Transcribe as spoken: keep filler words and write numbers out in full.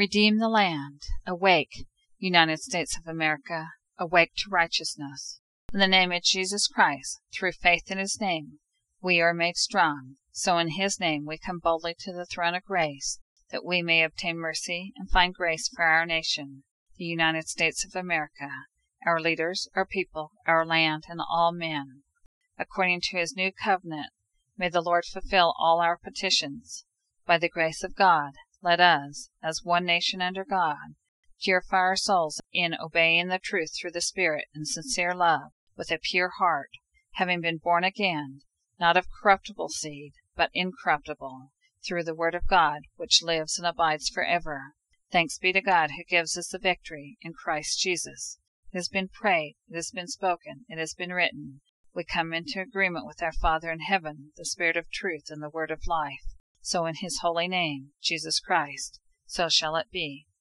Redeem the land. Awake, United States of America, awake to righteousness. In the name of Jesus Christ, through faith in his name, we are made strong. So in his name we come boldly to the throne of grace, that we may obtain mercy and find grace for our nation, the United States of America, our leaders, our people, our land, and all men. According to his new covenant, may the Lord fulfill all our petitions. By the grace of God, let us, as one nation under God, purify our souls in obeying the truth through the Spirit in sincere love, with a pure heart, having been born again, not of corruptible seed, but incorruptible, through the word of God, which lives and abides forever. Thanks be to God who gives us the victory in Christ Jesus. It has been prayed, it has been spoken, it has been written. We come into agreement with our Father in heaven, the Spirit of truth and the word of life. So in his holy name, Jesus Christ, so shall it be.